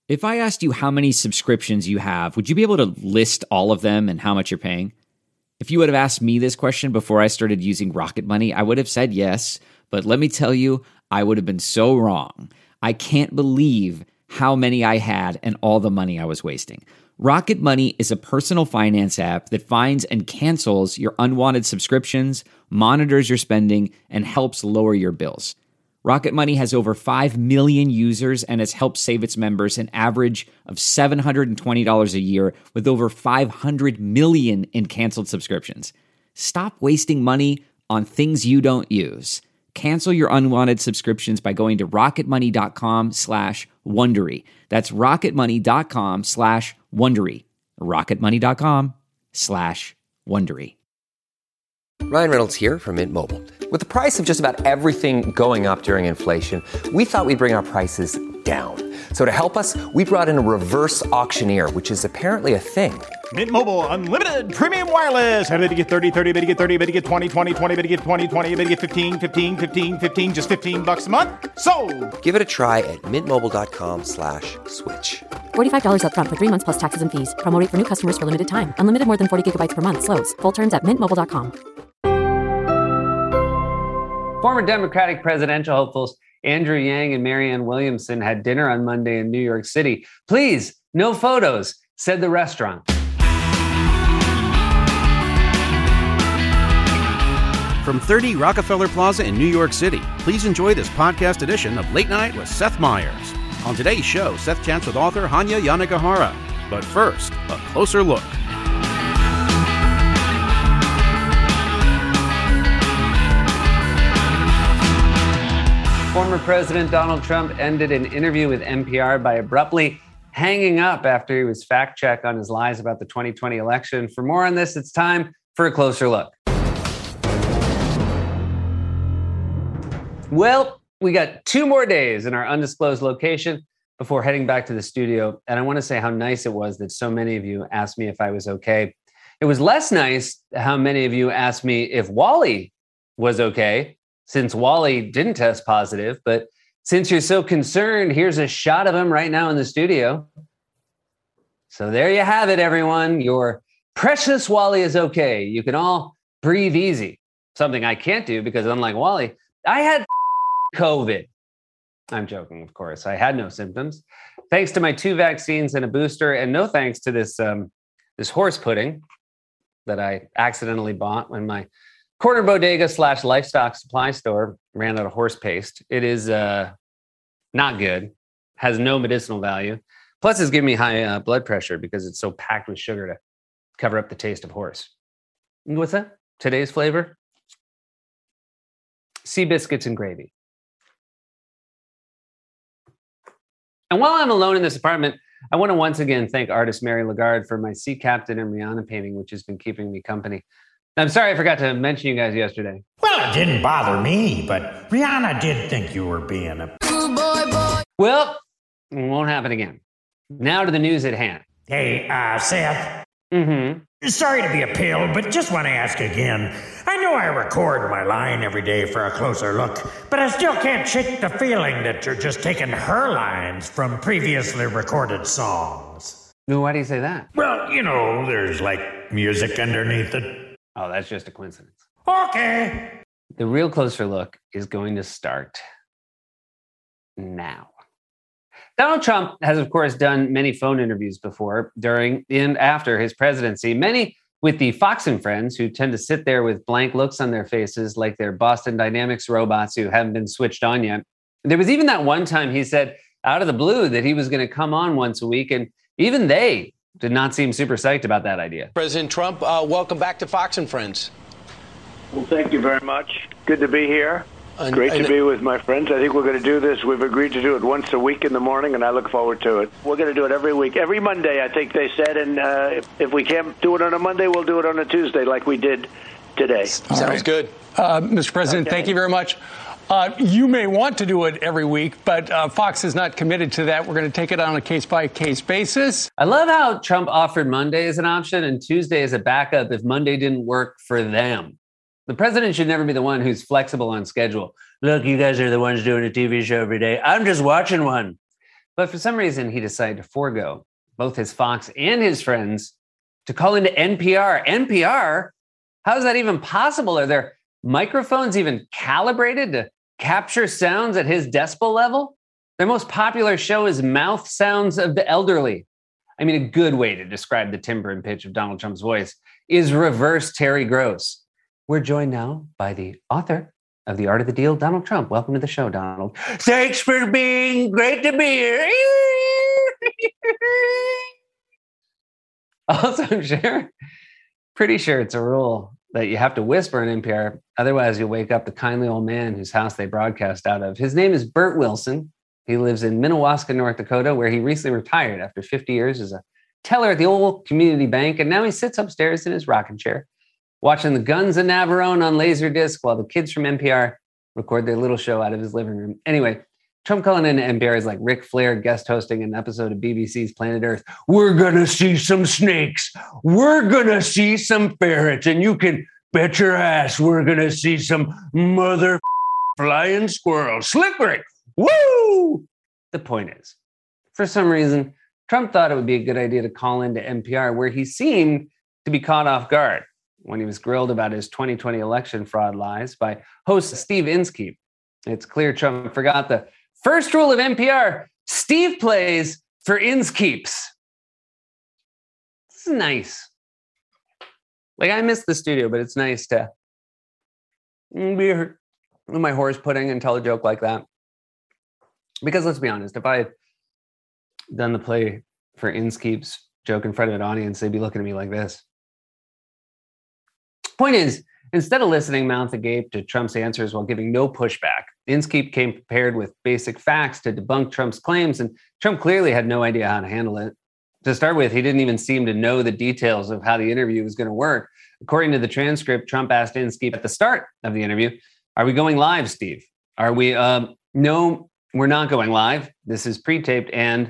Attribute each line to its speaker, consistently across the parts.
Speaker 1: If I asked you how many subscriptions you have, would you be able to list all of them and how much you're paying? If you would have asked me this question before I started using Rocket Money, I would have said yes, but let me tell you, I would have been so wrong. I can't believe how many I had and all the money I was wasting. Rocket Money is a personal finance app that finds and cancels your unwanted subscriptions, monitors your spending, and helps lower your bills. Rocket Money has over 5 million users and has helped save its members an average of $720 a year with over 500 million in canceled subscriptions. Stop wasting money on things you don't use. Cancel your unwanted subscriptions by going to rocketmoney.com/Wondery. That's rocketmoney.com/Wondery. rocketmoney.com/Wondery.
Speaker 2: Ryan Reynolds here from Mint Mobile. With the price of just about everything going up during inflation, we thought we'd bring our prices down. So to help us, we brought in a reverse auctioneer, which is apparently a thing.
Speaker 3: Mint Mobile Unlimited Premium Wireless. How to get 30, 30, bit to get 30, bit to get 20, 20, 20, bit to get 20, 20, bit to get 15, 15, 15, 15, just $15 a month? Sold!
Speaker 2: Give it a try at mintmobile.com/switch.
Speaker 4: $45 up front for 3 months plus taxes and fees. Promo rate for new customers for limited time. Unlimited more than 40 gigabytes per month. Slows full terms at mintmobile.com.
Speaker 5: Former Democratic presidential hopefuls Andrew Yang and Marianne Williamson had dinner on Monday in New York City. Please, no photos, said the restaurant.
Speaker 6: From 30 Rockefeller Plaza in New York City, please enjoy this podcast edition of Late Night with Seth Meyers. On today's show, Seth chats with author Hanya Yanagihara. But first, a closer look.
Speaker 5: Former President Donald Trump ended an interview with NPR by abruptly hanging up after he was fact-checked on his lies about the 2020 election. For more on this, it's time for a closer look. Well, we got 2 more days in our undisclosed location before heading back to the studio. And I want to say how nice it was that so many of you asked me if I was okay. It was less nice how many of you asked me if Wally was okay, since Wally didn't test positive. But since you're so concerned, here's a shot of him right now in the studio. So there you have it, everyone. Your precious Wally is okay. You can all breathe easy. Something I can't do because unlike Wally, I had COVID. I'm joking, of course. I had no symptoms. Thanks to my 2 vaccines and a booster, and no thanks to this horse pudding that I accidentally bought when my corner bodega / livestock supply store ran out of horse paste. It is not good, has no medicinal value. Plus, it's giving me high blood pressure because it's so packed with sugar to cover up the taste of horse. What's that? Today's flavor? Sea biscuits and gravy. And while I'm alone in this apartment, I want to once again thank artist Mary Lagarde for my Sea Captain and Rihanna painting, which has been keeping me company. I'm sorry I forgot to mention you guys yesterday.
Speaker 7: Well, it didn't bother me, but Rihanna did think you were being a...
Speaker 5: boy. Well, it won't happen again. Now to the news at hand.
Speaker 7: Hey, Seth.
Speaker 5: Mm-hmm.
Speaker 7: Sorry to be a pill, but just want to ask again. I know I record my line every day for a closer look, but I still can't shake the feeling that you're just taking her lines from previously recorded songs.
Speaker 5: No, why do you say that?
Speaker 7: Well, you know, there's like music underneath it.
Speaker 5: Oh, that's just a coincidence.
Speaker 7: Okay.
Speaker 5: The real closer look is going to start now. Donald Trump has, of course, done many phone interviews before, during, and after his presidency, many with the Fox and Friends, who tend to sit there with blank looks on their faces like they're Boston Dynamics robots who haven't been switched on yet. There was even that one time he said out of the blue that he was going to come on once a week, and even they did not seem super psyched about that idea.
Speaker 8: President Trump, welcome back to Fox and Friends.
Speaker 9: Well, thank you very much. Good to be here. Great to be with my friends. I think we're going to do this. We've agreed to do it once a week in the morning, and I look forward to it. We're going to do it every week, every Monday, I think they said. And if we can't do it on a Monday, we'll do it on a Tuesday like we did today.
Speaker 8: Sounds good. Mr. President, Thank you very much. You may want to do it every week, but Fox is not committed to that. We're going to take it on a case-by-case basis.
Speaker 5: I love how Trump offered Monday as an option and Tuesday as a backup if Monday didn't work for them. The president should never be the one who's flexible on schedule. Look, you guys are the ones doing a TV show every day. I'm just watching one. But for some reason, he decided to forego both his Fox and his friends to call into NPR. NPR? How is that even possible? Are their microphones even calibrated to capture sounds at his decibel level? Their most popular show is Mouth Sounds of the Elderly. I mean, a good way to describe the timbre and pitch of Donald Trump's voice is reverse Terry Gross. We're joined now by the author of The Art of the Deal, Donald Trump. Welcome to the show, Donald. Thanks for being great to be here. Also, I'm pretty sure it's a rule that you have to whisper in NPR. Otherwise, you'll wake up the kindly old man whose house they broadcast out of. His name is Bert Wilson. He lives in Minnewaska, North Dakota, where he recently retired after 50 years as a teller at the old community bank. And now he sits upstairs in his rocking chair, watching the Guns of Navarone on Laserdisc while the kids from NPR record their little show out of his living room. Anyway, Trump calling into NPR is like Ric Flair guest hosting an episode of BBC's Planet Earth. We're going to see some snakes. We're going to see some ferrets. And you can bet your ass we're going to see some mother flying squirrels. Slippery. Woo! The point is, for some reason, Trump thought it would be a good idea to call into NPR, where he seemed to be caught off guard when he was grilled about his 2020 election fraud lies by host Steve Inskeep. It's clear Trump forgot the first rule of NPR: Steve plays for Inskeeps. This is nice. Like, I miss the studio, but it's nice to be here with my horse pudding and tell a joke like that. Because let's be honest, if I had done the play for Inskeep's joke in front of an audience, they'd be looking at me like this. Point is, instead of listening mouth agape to Trump's answers while giving no pushback, Inskeep came prepared with basic facts to debunk Trump's claims, and Trump clearly had no idea how to handle it. To start with, he didn't even seem to know the details of how the interview was going to work. According to the transcript, Trump asked Inskeep at the start of the interview, "Are we going live, Steve? Are we, no, we're not going live. This is pre-taped and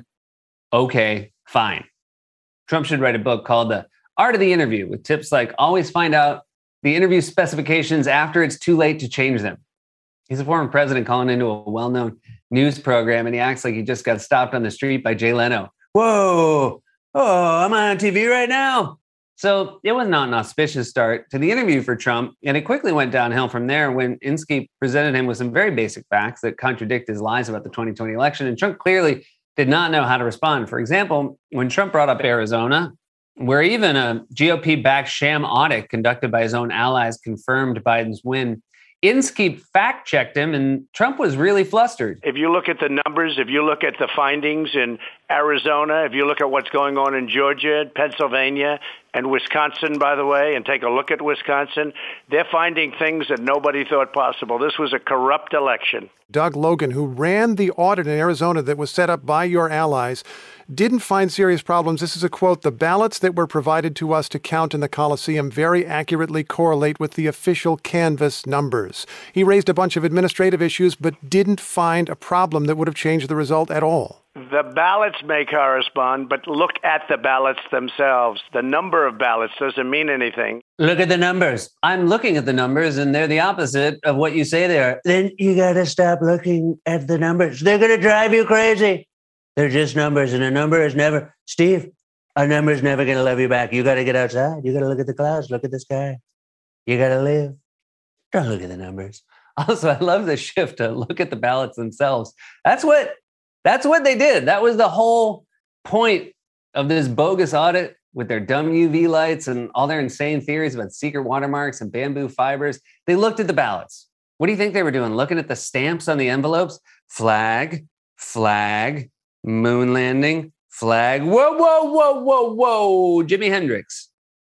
Speaker 5: okay, fine." Trump should write a book called The Art of the Interview, with tips like always find out the interview specifications after it's too late to change them. He's a former president calling into a well-known news program, and he acts like he just got stopped on the street by Jay Leno. Whoa, oh, I'm on TV right now. So it was not an auspicious start to the interview for Trump, and it quickly went downhill from there when Inskeep presented him with some very basic facts that contradict his lies about the 2020 election, and Trump clearly did not know how to respond. For example, when Trump brought up Arizona, where even a GOP-backed sham audit conducted by his own allies confirmed Biden's win, Inskeep fact-checked him, and Trump was really flustered.
Speaker 9: If you look at the numbers, if you look at the findings in Arizona, if you look at what's going on in Georgia, Pennsylvania, and Wisconsin, by the way, and take a look at Wisconsin, they're finding things that nobody thought possible. This was a corrupt election.
Speaker 10: Doug Logan, who ran the audit in Arizona that was set up by your allies, didn't find serious problems. This is a quote: "The ballots that were provided to us to count in the Coliseum very accurately correlate with the official canvass numbers." He raised a bunch of administrative issues, but didn't find a problem that would have changed the result at all.
Speaker 9: The ballots may correspond, but look at the ballots themselves. The number of ballots doesn't mean anything.
Speaker 5: Look at the numbers. I'm looking at the numbers, and they're the opposite of what you say they are. Then you got to stop looking at the numbers. They're going to drive you crazy. They're just numbers, and a number is never... Steve, a number is never going to love you back. You got to get outside. You got to look at the clouds. Look at the sky. You got to live. Don't look at the numbers. Also, I love the shift to look at the ballots themselves. That's what they did. That was the whole point of this bogus audit with their dumb UV lights and all their insane theories about secret watermarks and bamboo fibers. They looked at the ballots. What do you think they were doing? Looking at the stamps on the envelopes? Flag, flag, moon landing, flag. Whoa, whoa, whoa, whoa, whoa. Jimi Hendrix.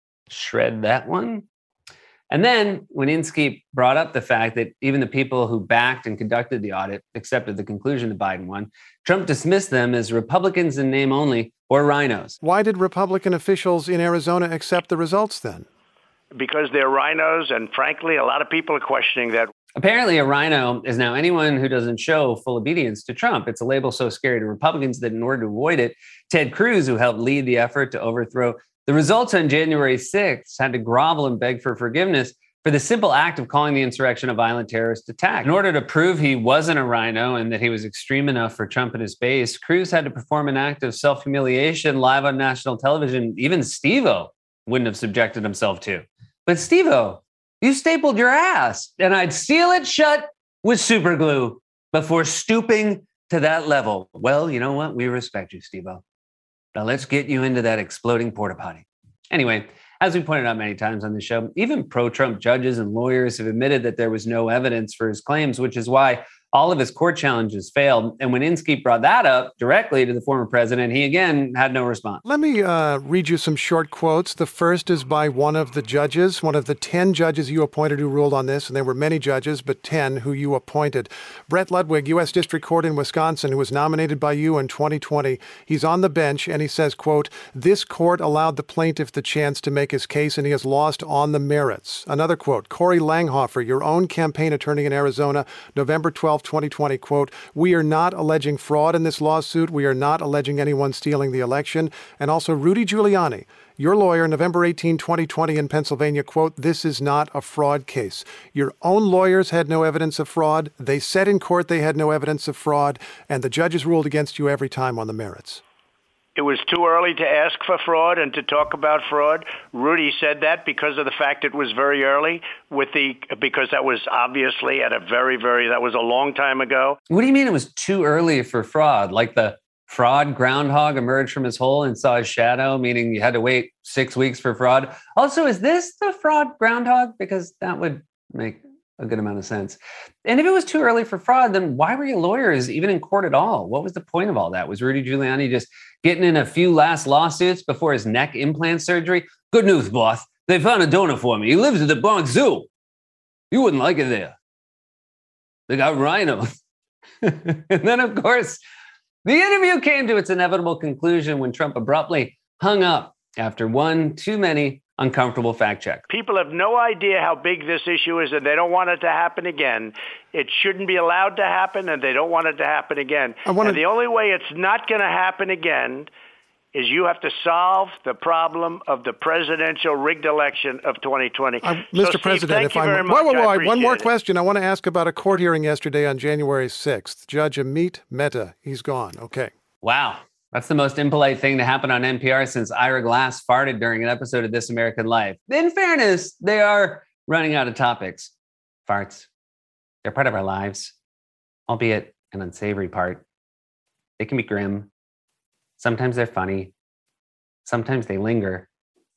Speaker 5: Shred that one. And then when Inskeep brought up the fact that even the people who backed and conducted the audit accepted the conclusion that Biden won, Trump dismissed them as Republicans in name only or rhinos.
Speaker 10: Why did Republican officials in Arizona accept the results then?
Speaker 9: Because they're rhinos, and frankly, a lot of people are questioning that.
Speaker 5: Apparently, a rhino is now anyone who doesn't show full obedience to Trump. It's a label so scary to Republicans that in order to avoid it, Ted Cruz, who helped lead the effort to overthrow the results on January 6th, had to grovel and beg for forgiveness for the simple act of calling the insurrection a violent terrorist attack. In order to prove he wasn't a rhino and that he was extreme enough for Trump and his base, Cruz had to perform an act of self-humiliation live on national television even Steve-O wouldn't have subjected himself to. But Steve-O, you stapled your ass, and I'd seal it shut with super glue before stooping to that level. Well, you know what? We respect you, Steve-O. Now let's get you into that exploding porta potty. Anyway, as we pointed out many times on the show, even pro-Trump judges and lawyers have admitted that there was no evidence for his claims, which is why all of his court challenges failed. And when Inskeep brought that up directly to the former president, he again had no response.
Speaker 10: Let me read you some short quotes. The first is by one of the judges, one of the 10 judges you appointed who ruled on this. And there were many judges, but 10 who you appointed. Brett Ludwig, U.S. District Court in Wisconsin, who was nominated by you in 2020. He's on the bench and he says, quote, "This court allowed the plaintiff the chance to make his case and he has lost on the merits." Another quote, Corey Langhofer, your own campaign attorney in Arizona, November 12, 2020, quote, "We are not alleging fraud in this lawsuit. We are not alleging anyone stealing the election." And also Rudy Giuliani, your lawyer, November 18, 2020 in Pennsylvania, quote, "This is not a fraud case. Your own lawyers had no evidence of fraud. They said in court they had no evidence of fraud, and the judges ruled against you every time on the merits."
Speaker 9: It was too early to ask for fraud and to talk about fraud. Rudy said that because of the fact it was very early because that was obviously at a that was a long time ago.
Speaker 5: What do you mean it was too early for fraud? Like the fraud groundhog emerged from his hole and saw his shadow, meaning you had to wait 6 weeks for fraud. Also, is this the fraud groundhog? Because that would make a good amount of sense. And if it was too early for fraud, then why were your lawyers even in court at all? What was the point of all that? Was Rudy Giuliani just getting in a few last lawsuits before his neck implant surgery? Good news, boss. They found a donor for me. He lives at the Bronx Zoo. You wouldn't like it there. They got rhinos. And then, of course, the interview came to its inevitable conclusion when Trump abruptly hung up after one too many uncomfortable fact check.
Speaker 9: People have no idea how big this issue is, and they don't want it to happen again. It shouldn't be allowed to happen, and they don't want it to happen again. And the only way it's not going to happen again is you have to solve the problem of the presidential rigged election of 2020.
Speaker 10: Mr. President,
Speaker 9: if I'm...
Speaker 10: One more question. I want to ask about a court hearing yesterday on January 6th. Judge Amit Mehta, he's gone. Okay.
Speaker 5: Wow. That's the most impolite thing to happen on NPR since Ira Glass farted during an episode of This American Life. In fairness, they are running out of topics. Farts. They're part of our lives, albeit an unsavory part. They can be grim. Sometimes they're funny. Sometimes they linger.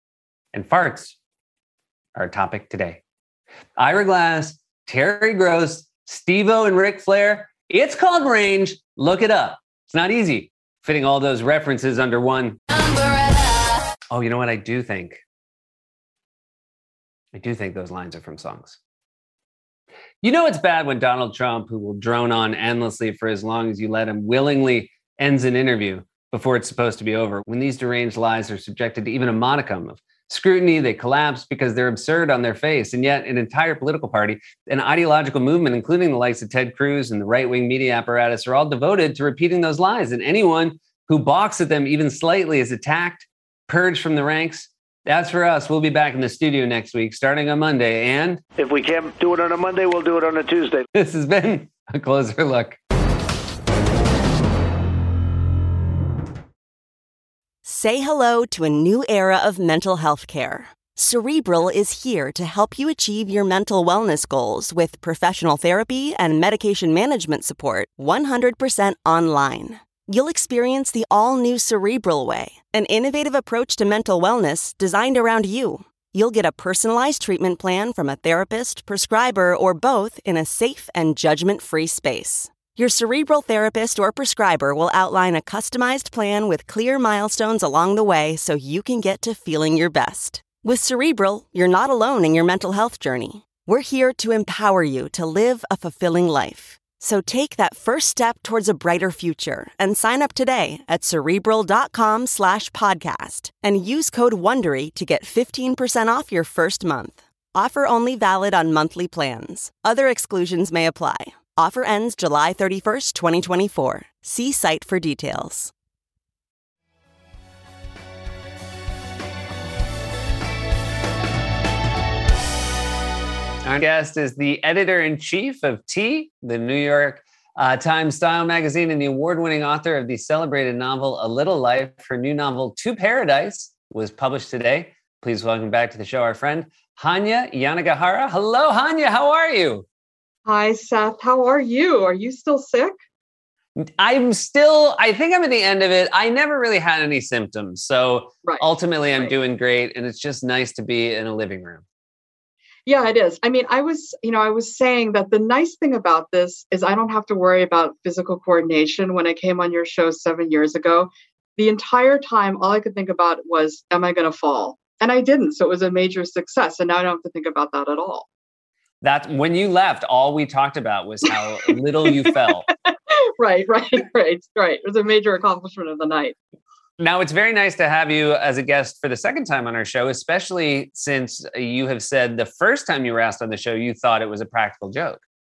Speaker 5: And farts are a topic today. Ira Glass, Terry Gross, Steve-O, and Ric Flair. It's called Range. Look it up. It's not easy fitting all those references under one umbrella. Oh, you know what I do think? I do think those lines are from songs. You know it's bad when Donald Trump, who will drone on endlessly for as long as you let him, willingly ends an interview before it's supposed to be over. When these deranged lies are subjected to even a modicum of scrutiny, they collapse because they're absurd on their face. And yet an entire political party, an ideological movement, including the likes of Ted Cruz and the right-wing media apparatus, are all devoted to repeating those lies. And anyone who balks at them even slightly is attacked, purged from the ranks. As for us, we'll be back in the studio next week, starting on Monday. And
Speaker 9: if we can't do it on a Monday, we'll do it on a Tuesday.
Speaker 5: This has been A Closer Look.
Speaker 11: Say hello to a new era of mental health care. Cerebral is here to help you achieve your mental wellness goals with professional therapy and medication management support 100% online. You'll experience the all-new Cerebral Way, an innovative approach to mental wellness designed around you. You'll get a personalized treatment plan from a therapist, prescriber, or both in a safe and judgment-free space. Your Cerebral therapist or prescriber will outline a customized plan with clear milestones along the way so you can get to feeling your best. With Cerebral, you're not alone in your mental health journey. We're here to empower you to live a fulfilling life. So take that first step towards a brighter future and sign up today at Cerebral.com/podcast and use code WONDERY to get 15% off your first month. Offer only valid on monthly plans. Other exclusions may apply. Offer ends July 31st, 2024. See site for details.
Speaker 5: Our guest is the editor-in-chief of T, the New York Times Style magazine, and the award-winning author of the celebrated novel A Little Life. Her new novel, To Paradise, was published today. Please welcome back to the show our friend, Hanya Yanagihara. Hello, Hanya. How are you?
Speaker 12: Hi, Seth. How are you? Are you still sick?
Speaker 5: I think I'm at the end of it. I never really had any symptoms. So ultimately, I'm doing great. And it's just nice to be in a living room.
Speaker 12: Yeah, it is. I mean, I was saying that the nice thing about this is I don't have to worry about physical coordination. When I came on your show 7 years ago, the entire time, all I could think about was, am I going to fall? And I didn't. So it was a major success. And now I don't have to think about that at all.
Speaker 5: That when you left, all we talked about was how little you fell.
Speaker 12: Right. It was a major accomplishment of the night.
Speaker 5: Now, it's very nice to have you as a guest for the second time on our show, especially since you have said the first time you were asked on the show, you thought it was a practical joke.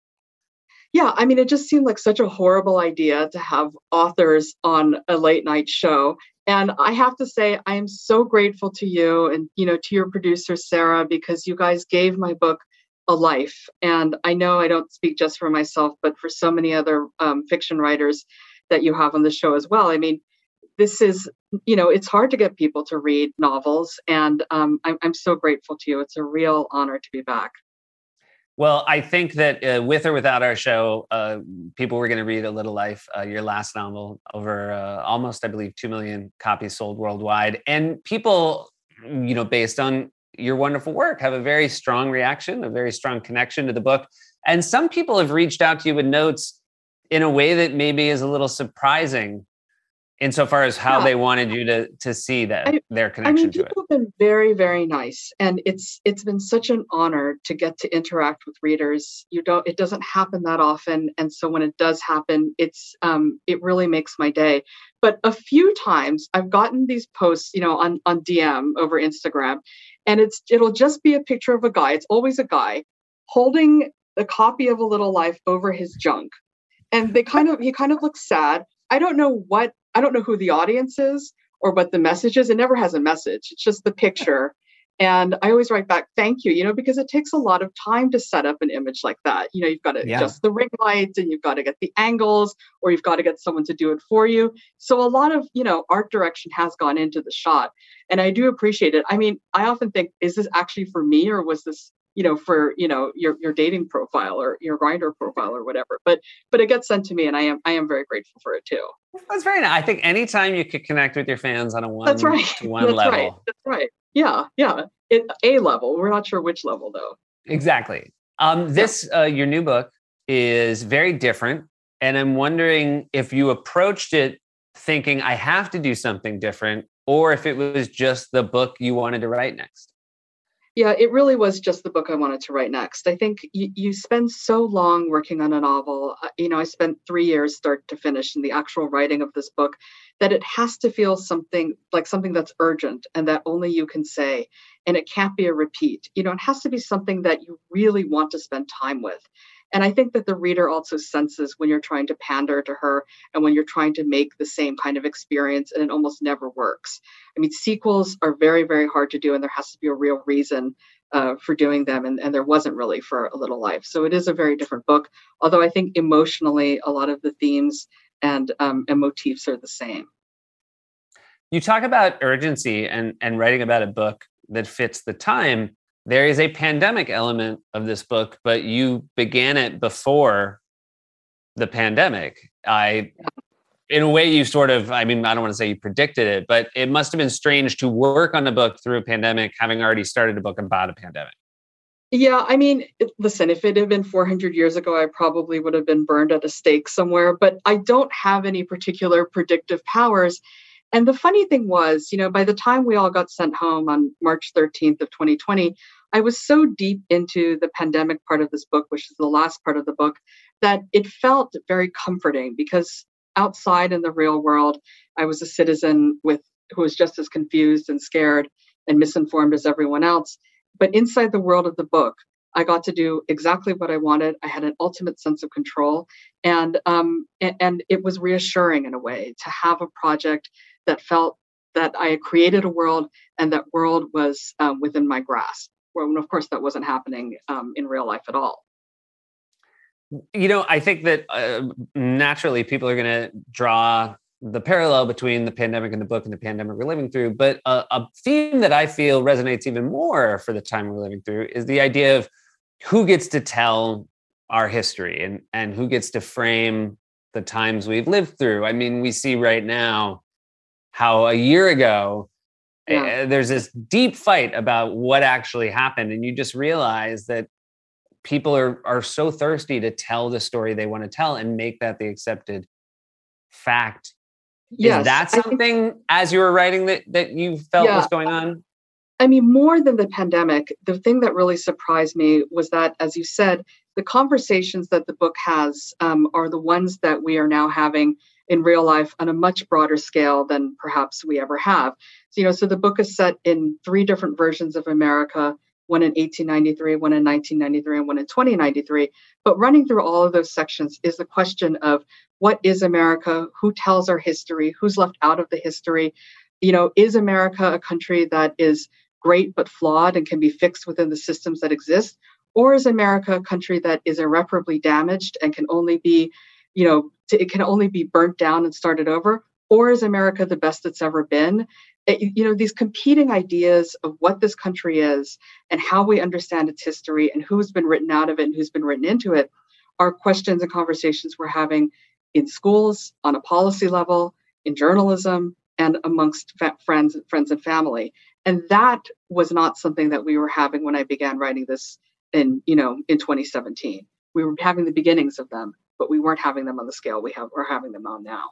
Speaker 12: Yeah, I mean, it just seemed like such a horrible idea to have authors on a late night show. And I have to say, I am so grateful to you and, to your producer, Sarah, because you guys gave my book a life. And I know I don't speak just for myself, but for so many other fiction writers that you have on the show as well. I mean, this is, it's hard to get people to read novels. And I'm so grateful to you. It's a real honor to be back.
Speaker 5: Well, I think that with or without our show, people were going to read A Little Life, your last novel, over almost, I believe, 2 million copies sold worldwide. And people, based on your wonderful work, have a very strong reaction, a very strong connection to the book. And some people have reached out to you with notes in a way that maybe is a little surprising insofar as how they wanted you to see their connection to it.
Speaker 12: People have been very, very nice. And it's been such an honor to get to interact with readers. It doesn't happen that often. And so when it does happen, it really makes my day. But a few times I've gotten these posts, on DM over Instagram, and it'll just be a picture of a guy. It's always a guy holding a copy of A Little Life over his junk. And he kind of looks sad. I don't know who the audience is or what the message is. It never has a message. It's just the picture. And I always write back, thank you, because it takes a lot of time to set up an image like that. You've got to adjust the ring lights and you've got to get the angles, or you've got to get someone to do it for you. So a lot of, art direction has gone into the shot, and I do appreciate it. I mean, I often think, is this actually for me, or was this, for, your dating profile or your Grindr profile or whatever, but it gets sent to me, and I am very grateful for it too.
Speaker 5: That's very nice. I think anytime you could connect with your fans on a one-to-one level.
Speaker 12: That's right. Yeah. A level. We're not sure which level though.
Speaker 5: Exactly. Your new book is very different. And I'm wondering if you approached it thinking I have to do something different, or if it was just the book you wanted to write next.
Speaker 12: Yeah, it really was just the book I wanted to write next. I think you spend so long working on a novel. I spent 3 years start to finish in the actual writing of this book, that it has to feel something that's urgent and that only you can say. And it can't be a repeat. It has to be something that you really want to spend time with. And I think that the reader also senses when you're trying to pander to her and when you're trying to make the same kind of experience, and it almost never works. I mean, sequels are very, very hard to do, and there has to be a real reason for doing them. And there wasn't really for A Little Life. So it is a very different book, although I think emotionally, a lot of the themes and motifs are the same.
Speaker 5: You talk about urgency and writing about a book that fits the time. There is a pandemic element of this book, but you began it before the pandemic. In a way, you sort of, I don't want to say you predicted it, but it must have been strange to work on a book through a pandemic, having already started a book about a pandemic.
Speaker 12: Yeah, listen, if it had been 400 years ago, I probably would have been burned at a stake somewhere, but I don't have any particular predictive powers. And the funny thing was, by the time we all got sent home on March 13th of 2020, I was so deep into the pandemic part of this book, which is the last part of the book, that it felt very comforting, because outside in the real world, I was a citizen who was just as confused and scared and misinformed as everyone else. But inside the world of the book, I got to do exactly what I wanted. I had an ultimate sense of control, and it was reassuring in a way to have a project that felt that I had created a world, and that world was within my grasp. when of course that wasn't happening in real life at all.
Speaker 5: I think that naturally people are going to draw the parallel between the pandemic and the book and the pandemic we're living through. But a theme that I feel resonates even more for the time we're living through is the idea of who gets to tell our history and who gets to frame the times we've lived through. I mean, we see right now how a year ago, there's this deep fight about what actually happened. And you just realize that people are so thirsty to tell the story they want to tell and make that the accepted fact. Yes, is that something, as you were writing, that you felt was going on?
Speaker 12: I mean, more than the pandemic, the thing that really surprised me was that, as you said, the conversations that the book has are the ones that we are now having in real life on a much broader scale than perhaps we ever have. So the book is set in 3 different versions of America, one in 1893, one in 1993, and one in 2093. But running through all of those sections is the question of what is America? Who tells our history? Who's left out of the history? Is America a country that is great but flawed and can be fixed within the systems that exist? Or is America a country that is irreparably damaged and can only be, it can only be burnt down and started over? Or is America the best it's ever been? These competing ideas of what this country is and how we understand its history and who's been written out of it and who's been written into it are questions and conversations we're having in schools, on a policy level, in journalism, and amongst friends and family. And that was not something that we were having when I began writing this in 2017. We were having the beginnings of them, but we weren't having them on the scale we're having them on now.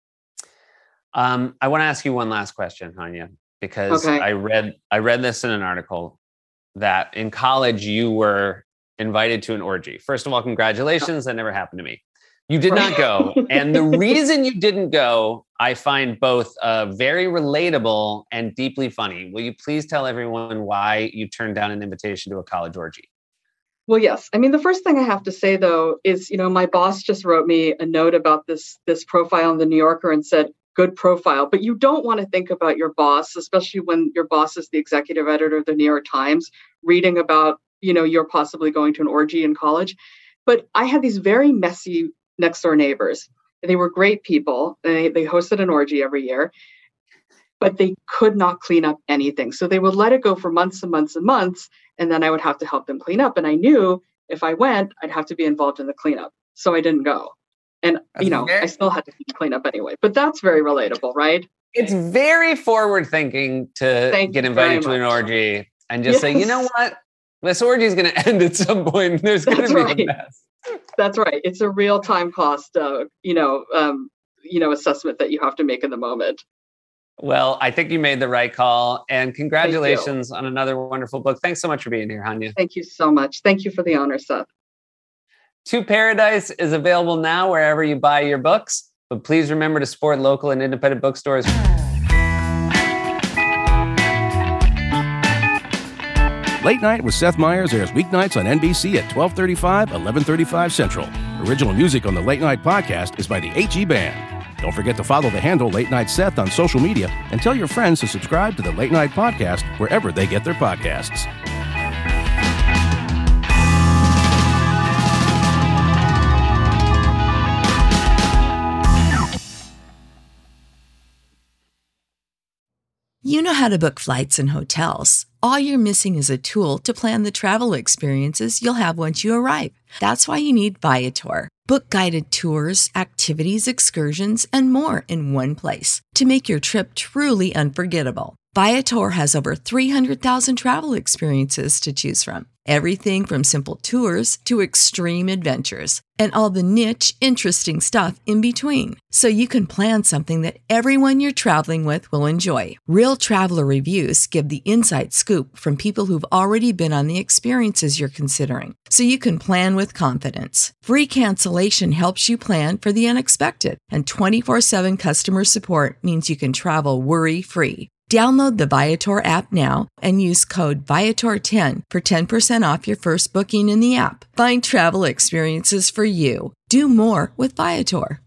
Speaker 5: I want to ask you one last question, Hanya, because I read this in an article that in college you were invited to an orgy. First of all, congratulations. That never happened to me. You did not go. And the reason you didn't go, I find both very relatable and deeply funny. Will you please tell everyone why you turned down an invitation to a college orgy?
Speaker 12: Well, yes. I mean, the first thing I have to say, though, is, my boss just wrote me a note about this profile in the New Yorker and said, good profile. But you don't want to think about your boss, especially when your boss is the executive editor of the New York Times, reading about, you're possibly going to an orgy in college. But I had these very messy next door neighbors. They were great people. They hosted an orgy every year, but they could not clean up anything. So they would let it go for months and months and months. And then I would have to help them clean up. And I knew if I went, I'd have to be involved in the cleanup. So I didn't go. And, I still had to clean up anyway. But that's very relatable, right?
Speaker 5: It's very forward thinking to get invited to an orgy and just say, you know what? This orgy is going to end at some point. There's going to be a mess.
Speaker 12: That's right. It's a real time cost, assessment that you have to make in the moment.
Speaker 5: Well, I think you made the right call, and congratulations on another wonderful book. Thanks so much for being here, Hanya.
Speaker 12: Thank you so much. Thank you for the honor, Seth.
Speaker 5: To Paradise is available now wherever you buy your books, but please remember to support local and independent bookstores.
Speaker 6: Late Night with Seth Meyers airs weeknights on NBC at 12:35, 11:35 Central. Original music on the Late Night podcast is by the HE Band. Don't forget to follow the handle Late Night Seth on social media and tell your friends to subscribe to the Late Night podcast wherever they get their podcasts.
Speaker 13: You know how to book flights and hotels. All you're missing is a tool to plan the travel experiences you'll have once you arrive. That's why you need Viator. Book guided tours, activities, excursions, and more in one place to make your trip truly unforgettable. Viator has over 300,000 travel experiences to choose from. Everything from simple tours to extreme adventures and all the niche, interesting stuff in between. So you can plan something that everyone you're traveling with will enjoy. Real traveler reviews give the inside scoop from people who've already been on the experiences you're considering. So you can plan with confidence. Free cancellation helps you plan for the unexpected. And 24/7 customer support means you can travel worry-free. Download the Viator app now and use code Viator10 for 10% off your first booking in the app. Find travel experiences for you. Do more with Viator.